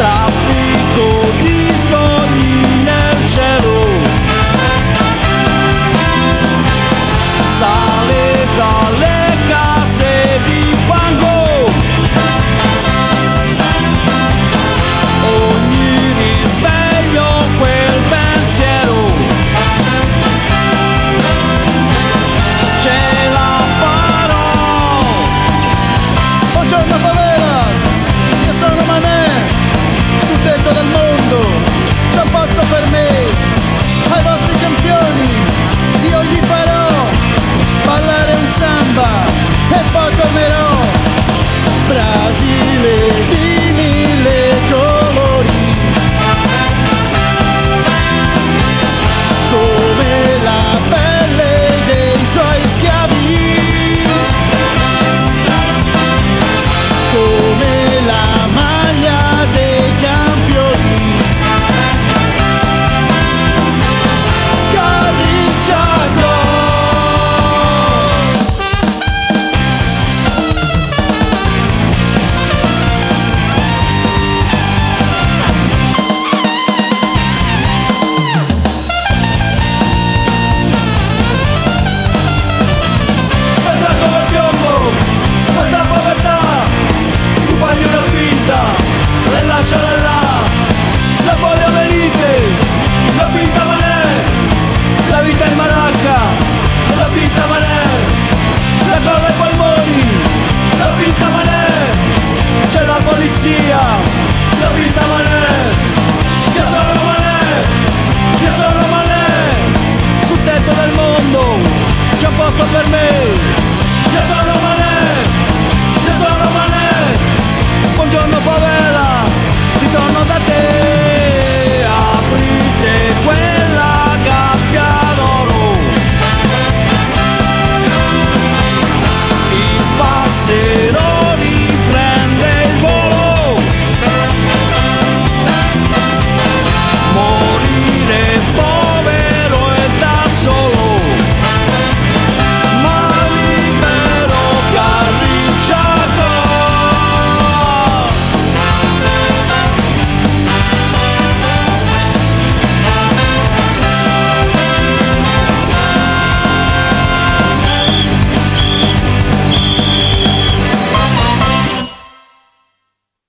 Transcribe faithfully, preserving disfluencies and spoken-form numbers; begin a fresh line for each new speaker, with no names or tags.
traffico di sogni nel cielo, sale dalle case di fango, ogni risveglio quel pensiero, ce la farò.
Buongiorno favelas, io sono Manè, sul tetto del mondo c'è un posto per me. Ai vostri campioni io gli farò ballare un samba e poi tornerò. Brasile di mille colori, come la pelle dei suoi schiavi, come la maglia dei campioni. Carricciato.
Pensa come piombo, questa povertà, tu fagli una finta e lasciala là. La voglia venite, la finta manè, la vita in maracca, la finta manè, la colla ai polmoni, la finta manè, c'è la polizia, la finta manè, io sono manè, io sono manè, sul tetto del mondo c'è un posto per me.